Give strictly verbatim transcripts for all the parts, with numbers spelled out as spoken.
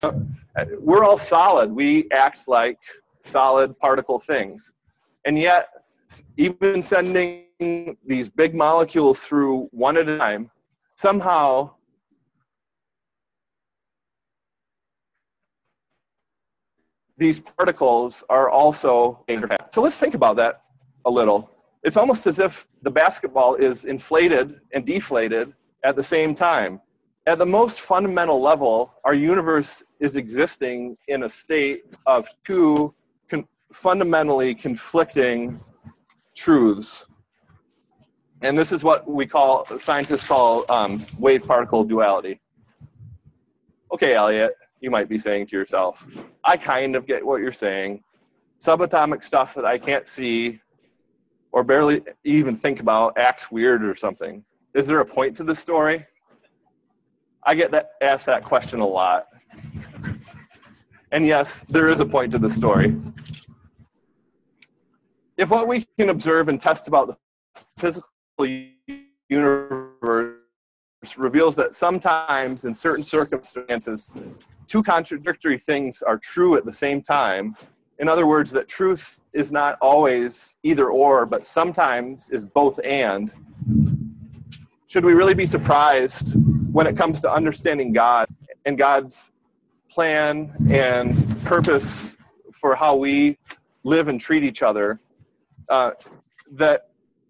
we're all solid. We act like solid particle things. And yet, even sending these big molecules through one at a time, somehow these particles are also interfaced. So let's think about that a little. It's almost as if the basketball is inflated and deflated at the same time. At the most fundamental level, our universe is existing in a state of two con- fundamentally conflicting truths. And this is what we call, scientists call um, wave-particle duality. Okay, Elliot, you might be saying to yourself, I kind of get what you're saying. Subatomic stuff that I can't see or barely even think about acts weird or something. Is there a point to this story? I get that asked that question a lot. And yes, there is a point to the story. If what we can observe and test about the physical universe reveals that sometimes in certain circumstances, two contradictory things are true at the same time, in other words, that truth is not always either or, but sometimes is both and, should we really be surprised when it comes to understanding God and God's plan and purpose for how we live and treat each other, uh, that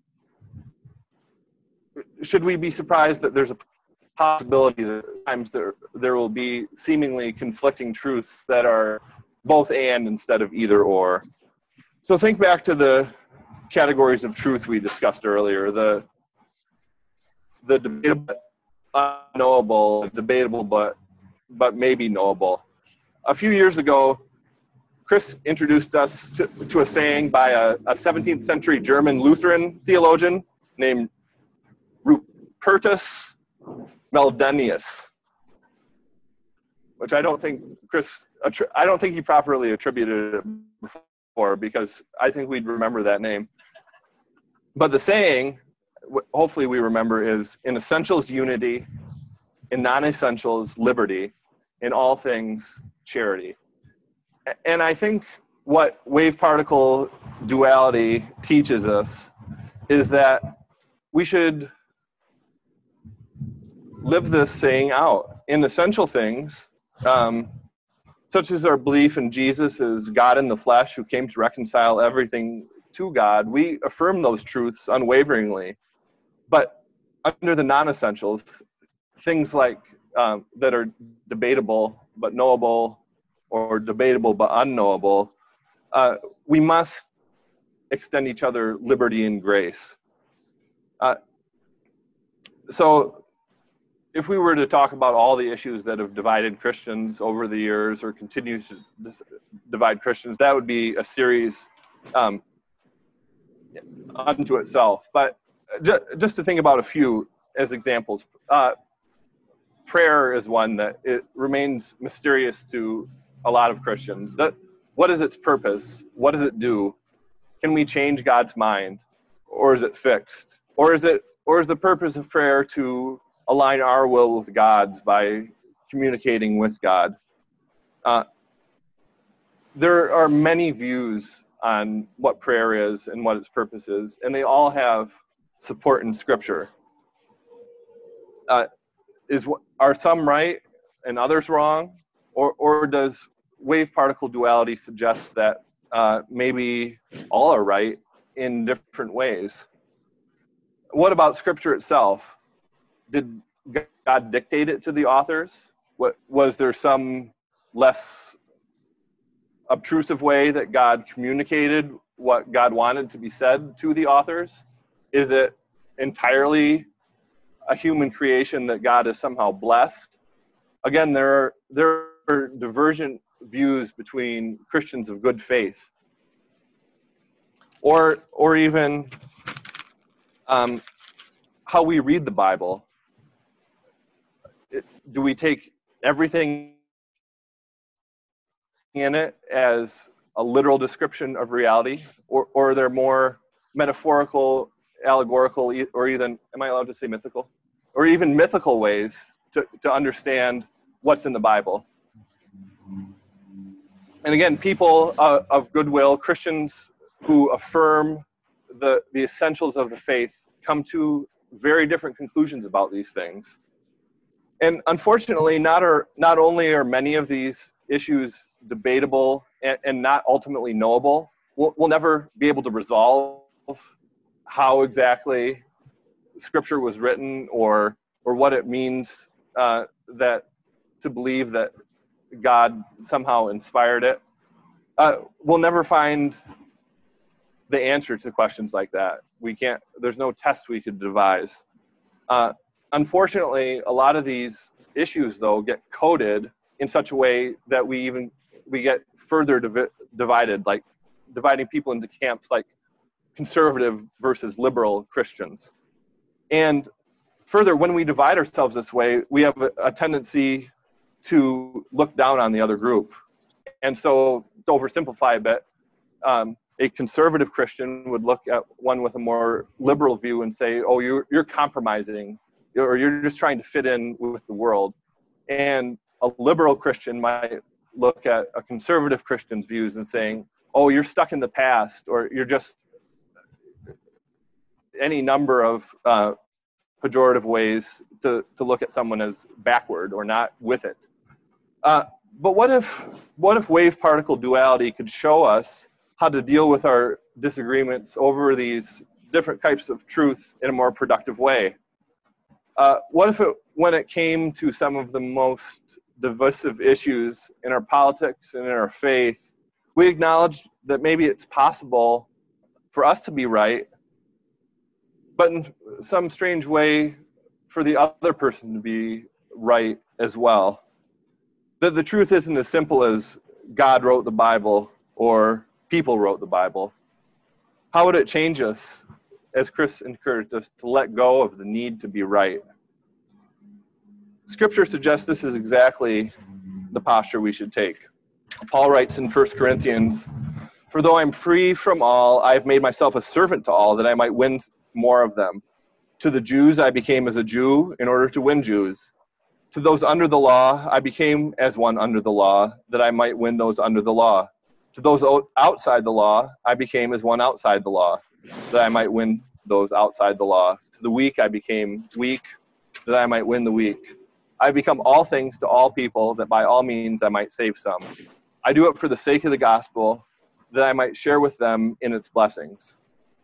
should we be surprised that there's a possibility that at times there, there will be seemingly conflicting truths that are both and instead of either or? So think back to the categories of truth we discussed earlier, the the debatable but unknowable, debatable but but maybe knowable. A few years ago, Chris introduced us to, to a saying by a, a seventeenth century German Lutheran theologian named Rupertus Meldenius, which I don't think Chris, I don't think he properly attributed it before, because I think we'd remember that name. But the saying, hopefully we remember, is in essentials unity, in non-essentials liberty, in all things charity. And I think what wave-particle duality teaches us is that we should live this saying out. In essential things, um, such as our belief in Jesus as God in the flesh who came to reconcile everything to God, we affirm those truths unwaveringly. But under the non-essentials, things like um, that are debatable but knowable, or debatable but unknowable, uh, we must extend each other liberty and grace. Uh, so if we were to talk about all the issues that have divided Christians over the years or continue to divide Christians, that would be a series um, unto itself. But just to think about a few as examples, uh, prayer is one that it remains mysterious to a lot of Christians. That, what is its purpose? What does it do? Can we change God's mind, or is it fixed? Or is it, or is the purpose of prayer to align our will with God's by communicating with God? Uh, there are many views on what prayer is and what its purpose is, and they all have support in Scripture. Uh, is are some right and others wrong, or or does wave-particle duality suggest that uh, maybe all are right in different ways? What about Scripture itself? Did God dictate it to the authors? What, was there some less obtrusive way that God communicated what God wanted to be said to the authors? Is it entirely a human creation that God has somehow blessed? Again, there are, there are divergent views between Christians of good faith. Or, or even um, how we read the Bible. It, do we take everything in it as a literal description of reality? Or, or are there more metaphorical, allegorical, or even, am I allowed to say mythical? Or even mythical ways to, to understand what's in the Bible? And again, people uh, of goodwill, Christians who affirm the, the essentials of the faith, come to very different conclusions about these things. And unfortunately, not, are, not only are many of these issues debatable and, and not ultimately knowable, we'll, we'll never be able to resolve how exactly Scripture was written, or or what it means uh, that to believe that God somehow inspired it. Uh, we'll never find the answer to questions like that. We can't. There's no test we could devise. Uh, unfortunately, a lot of these issues, though, get coded in such a way that we even we get further divi- divided, like dividing people into camps like conservative versus liberal Christians. And further, when we divide ourselves this way, we have a, a tendency to look down on the other group. And so, to oversimplify a bit, um, a conservative Christian would look at one with a more liberal view and say, oh, you're, you're compromising, or you're just trying to fit in with the world. And a liberal Christian might look at a conservative Christian's views and saying, oh, you're stuck in the past, or you're just any number of uh, pejorative ways to, to look at someone as backward or not with it. Uh, but what if what if wave-particle duality could show us how to deal with our disagreements over these different types of truth in a more productive way? Uh, what if it, when it came to some of the most divisive issues in our politics and in our faith, we acknowledged that maybe it's possible for us to be right, but in some strange way for the other person to be right as well. That the truth isn't as simple as God wrote the Bible or people wrote the Bible. How would it change us, as Chris encouraged us, to let go of the need to be right? Scripture suggests this is exactly the posture we should take. Paul writes in First Corinthians, "For though I'm free from all, I have made myself a servant to all, that I might win more of them. To the Jews I became as a Jew in order to win Jews. To those under the law I became as one under the law, that I might win those under the law. To those outside the law I became as one outside the law, that I might win those outside the law. To the weak I became weak, that I might win the weak. I have become all things to all people, that by all means I might save some. I do it for the sake of the gospel, that I might share with them in its blessings."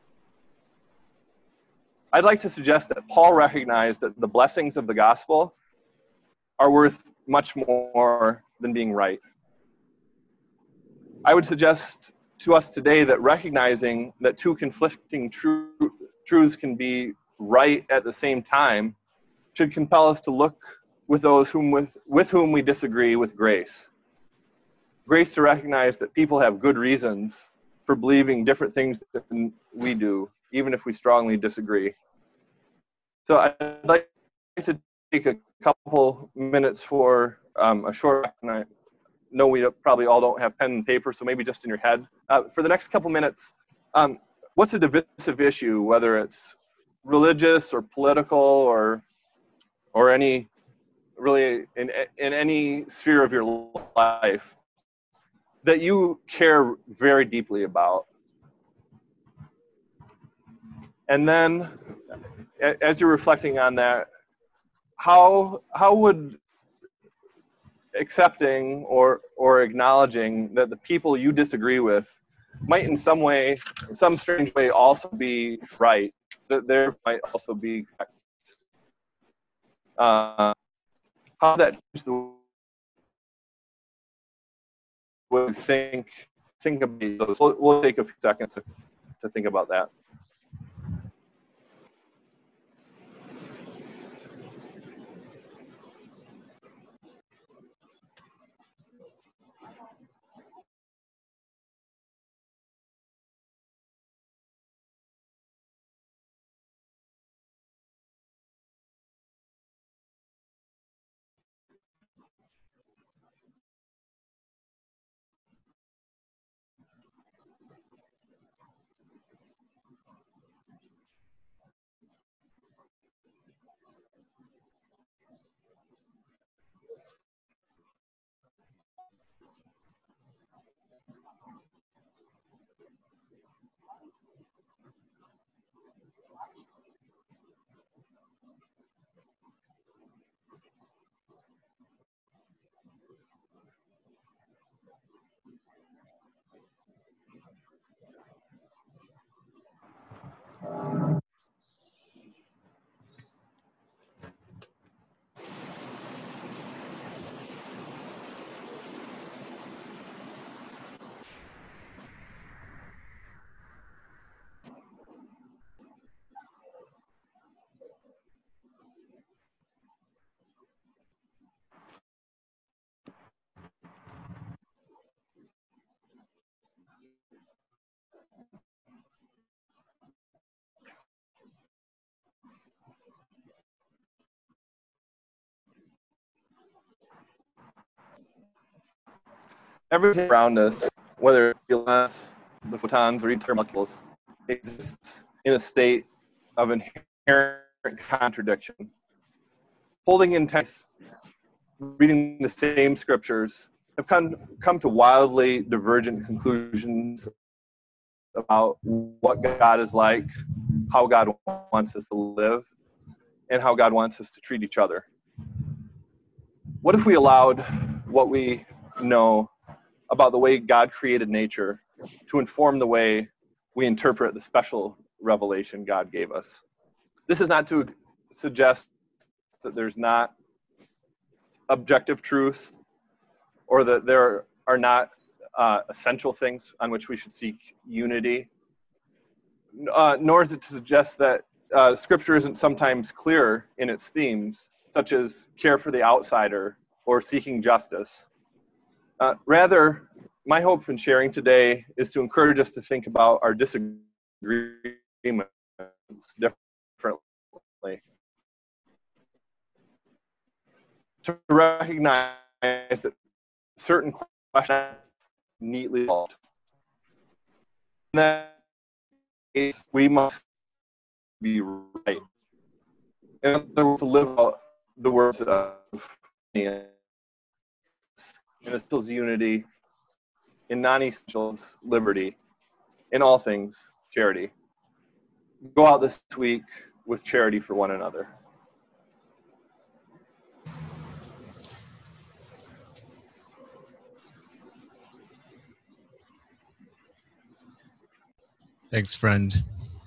I'd like to suggest that Paul recognized that the blessings of the gospel are worth much more than being right. I would suggest to us today that recognizing that two conflicting tru- truths can be right at the same time should compel us to look with those whom with, with whom we disagree with grace. Grace to recognize that people have good reasons for believing different things than we do, even if we strongly disagree. So I'd like to take a couple minutes for um, a short, and I know we probably all don't have pen and paper, so maybe just in your head. Uh, for the next couple minutes, um, what's a divisive issue, whether it's religious or political or or any, really in, in any sphere of your life, that you care very deeply about? And then, as you're reflecting on that, how how would accepting or or acknowledging that the people you disagree with might in some way, some strange way, also be right, that there might also be correct. Uh, how that change the way we think, think about those. We'll, we'll take a few seconds to, to think about that. Everything around us, whether it be us, the photons, or ether molecules, exists in a state of inherent contradiction. Holding intent, reading the same scriptures, have come, come to wildly divergent conclusions about what God is like, how God wants us to live, and how God wants us to treat each other. What if we allowed what we know about the way God created nature to inform the way we interpret the special revelation God gave us? This is not to suggest that there's not objective truth or that there are not uh, essential things on which we should seek unity, uh, nor is it to suggest that uh, Scripture isn't sometimes clearer in its themes, such as care for the outsider or seeking justice. Uh, rather, my hope in sharing today is to encourage us to think about our disagreements differently. To recognize that certain questions are neatly solved. In that case, we must be right. In other words, to live out the words of and essentials unity, in non-essentials liberty, in all things charity. Go out this week with charity for one another. Thanks, friend.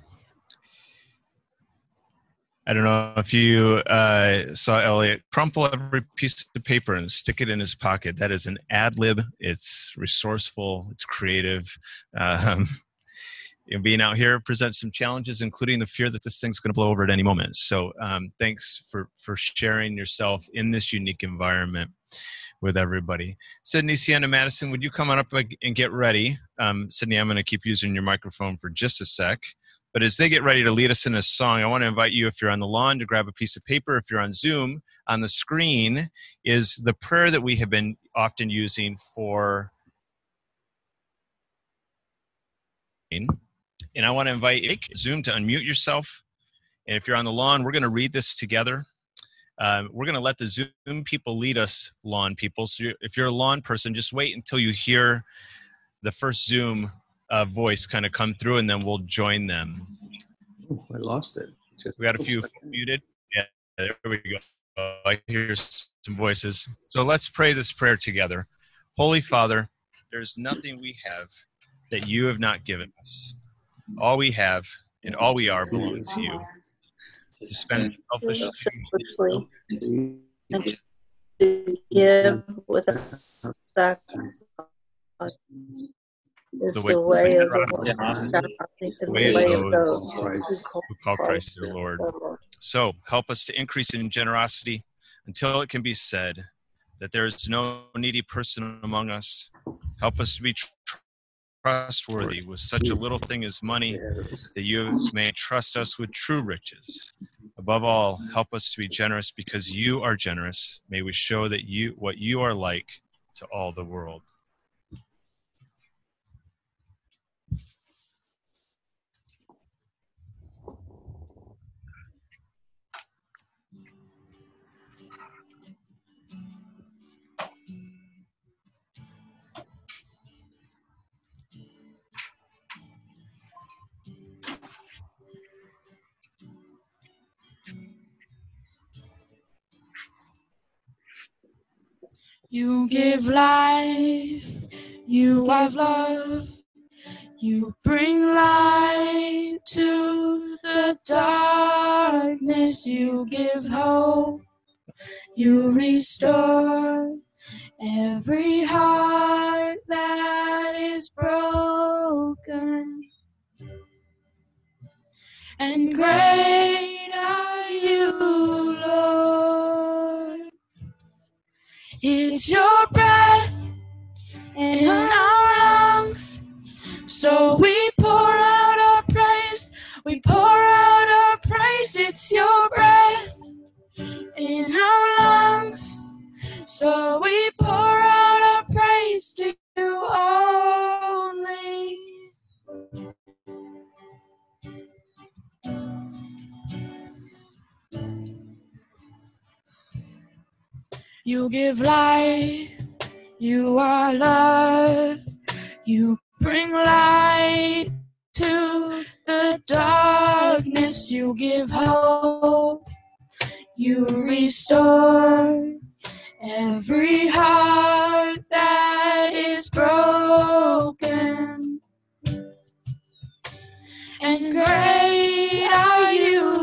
I don't know if you uh, saw Elliot crumple every piece of paper and stick it in his pocket. That is an ad lib. It's resourceful. It's creative. Um, and being out here presents some challenges, including the fear that this thing's going to blow over at any moment. So um, thanks for, for sharing yourself in this unique environment with everybody. Sydney, Sienna, Madison, would you come on up and get ready? Um, Sydney, I'm going to keep using your microphone for just a sec. But as they get ready to lead us in a song, I want to invite you, if you're on the lawn, to grab a piece of paper. If you're on Zoom, on the screen is the prayer that we have been often using for. And I want to invite Zoom to unmute yourself. And if you're on the lawn, we're going to read this together. Um, we're going to let the Zoom people lead us, lawn people. So you're, if you're a lawn person, just wait until you hear the first Zoom uh, voice kind of come through, and then we'll join them. Oh, I lost it. We got a few muted. Yeah, there we go. I hear some voices. So let's pray this prayer together. Holy Father, there's nothing we have that you have not given us. All we have and all we are belongs to you. To spend selfishly and to give without sacrifice is the way, the way of the is the way, way of those who call Christ their Lord. So help us to increase in generosity until it can be said that there is no needy person among us. Help us to be trustworthy with such a little thing as money, that you may trust us with true riches. Above all, help us to be generous because you are generous. May we show that you what you are like to all the world. You give life, you give love, you bring light to the darkness, you give hope, you restore every heart that is broken. And great are you, Lord. It's your breath in our lungs, so we pour out our praise, we pour out our praise. It's your breath in our lungs, so we pour out our praise to You give life. You are love. You bring light to the darkness. You give hope. You restore every heart that is broken. And great are you,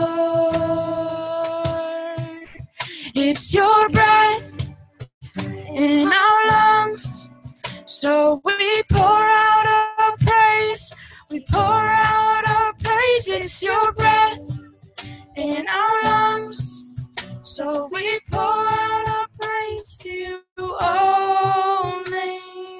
Lord. It's your breath in our lungs, so we pour out our praise. We pour out our praise. It's your breath in our lungs, so we pour out our praise to you only.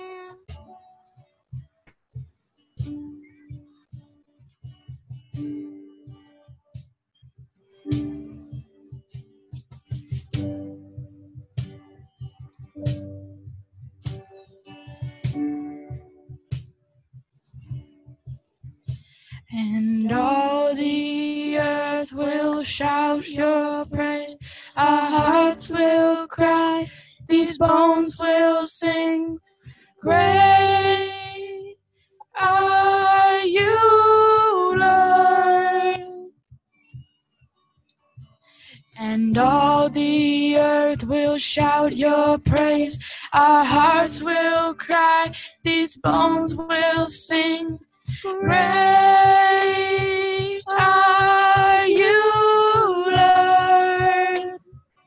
And all the earth will shout your praise. Our hearts will cry. These bones will sing. Great are you, Lord. And all the earth will shout your praise. Our hearts will cry. These bones will sing. Great are you, Lord.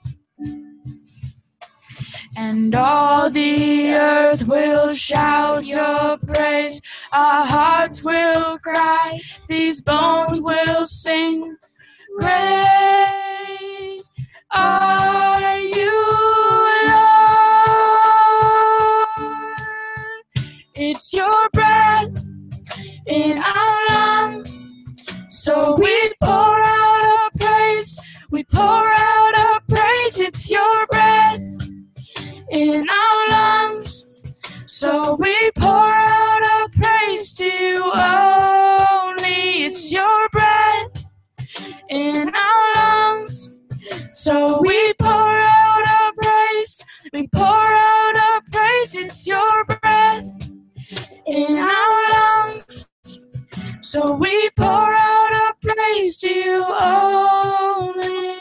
And all the earth will shout your praise. Our hearts will cry. These bones will sing. Great are you, Lord. It's your breath in our lungs, so we pour out our praise. We pour out our praise. It's your breath in our lungs, so we pour out our praise to you only. It's your breath in our lungs, so we pour out our praise. We pour out our praise. It's your breath in our lungs, so we pour out our praise to you only.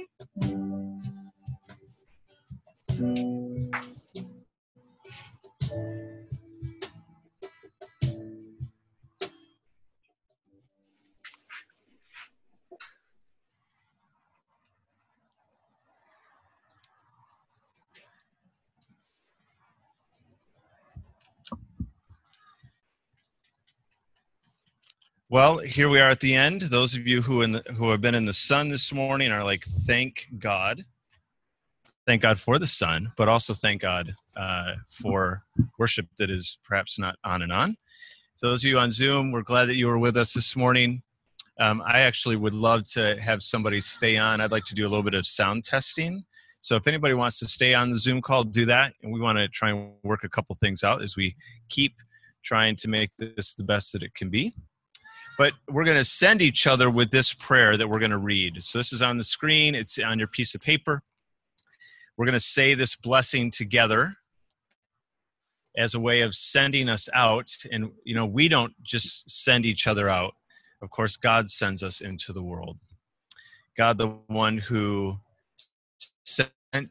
Well, here we are at the end. Those of you who in the, who have been in the sun this morning are like, thank God. Thank God for the sun, but also thank God uh, for worship that is perhaps not on and on. So those of you on Zoom, we're glad that you were with us this morning. Um, I actually would love to have somebody stay on. I'd like to do a little bit of sound testing. So if anybody wants to stay on the Zoom call, do that. And we want to try and work a couple things out as we keep trying to make this the best that it can be. But we're going to send each other with this prayer that we're going to read. So this is on the screen. It's on your piece of paper. We're going to say this blessing together as a way of sending us out. And, you know, we don't just send each other out. Of course, God sends us into the world. God, the one who sent uh,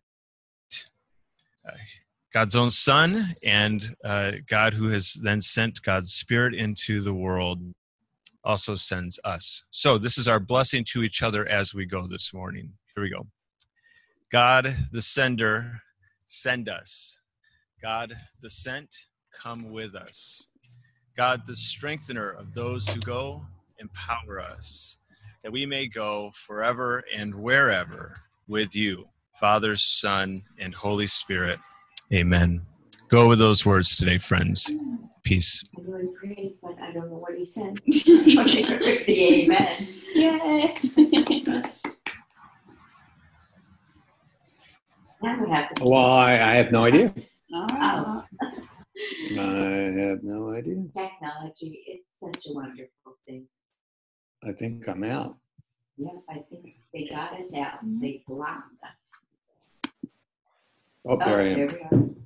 God's own Son, and uh, God who has then sent God's Spirit into the world, also sends us. So this is our blessing to each other as we go this morning. Here we go. God, the sender, send us. God, the sent, come with us. God, the strengthener of those who go, empower us, that we may go forever and wherever with you, Father, Son, and Holy Spirit. Amen. Go with those words today, friends. Peace. I really prayed, but I don't know what he said. The amen. Yay. Now what happened? Well, I, I have no idea. Oh. I have no idea. Technology, it's such a wonderful thing. I think I'm out. Yeah, I think they got us out. They blocked us. Oh, there I am. There we are.